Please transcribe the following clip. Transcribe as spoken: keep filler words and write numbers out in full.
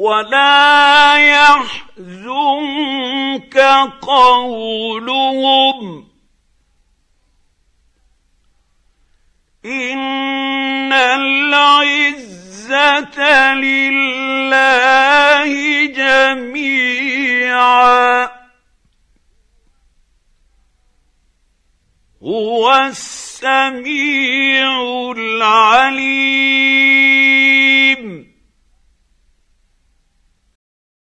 ولا يحزنك قولهم إن العزة لله جميعا هو السميع العليم.